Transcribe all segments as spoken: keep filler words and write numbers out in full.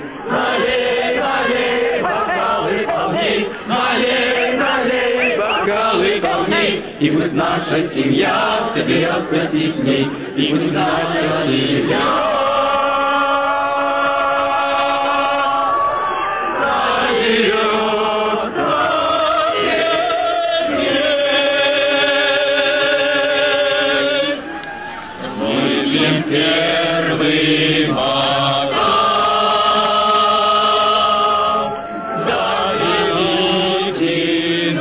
налей, налей, бокалы полней, налей, налей, бокалы полней. И пусть наша семья соберется тесней, и пусть наша семья первый бокал за великий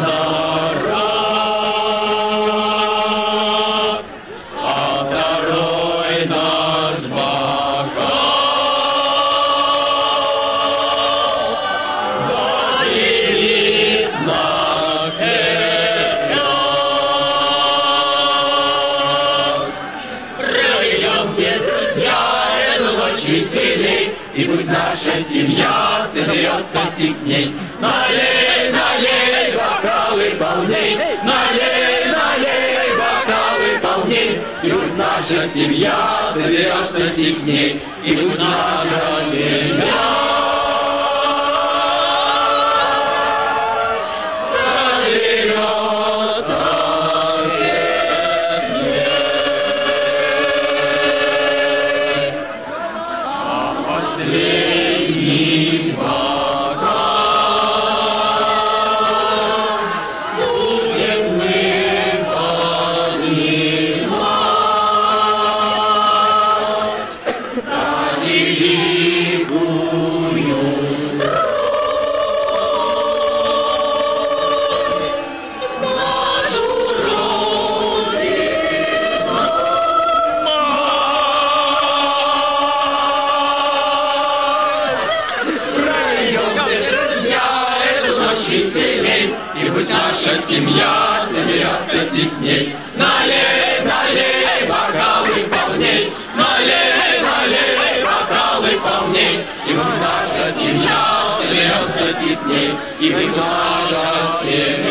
народ, а второй наш бокал за девиц наш вперед. Пройдемте, друзья, эту ночь веселей, и пусть наша семья соберется тесней. Налей, налей, бокалы полней, налей, налей, бокалы полней. И пусть наша семья соберется тесней, и пусть наша семья последний бокал будем мы поднимать за великую нашу Родину. Веселей, и пусть наша семья соберется тесней. Налей, налей, бокалы полней, налей, налей, бокалы полней. И пусть наша семья соберется тесней, и пусть наша семья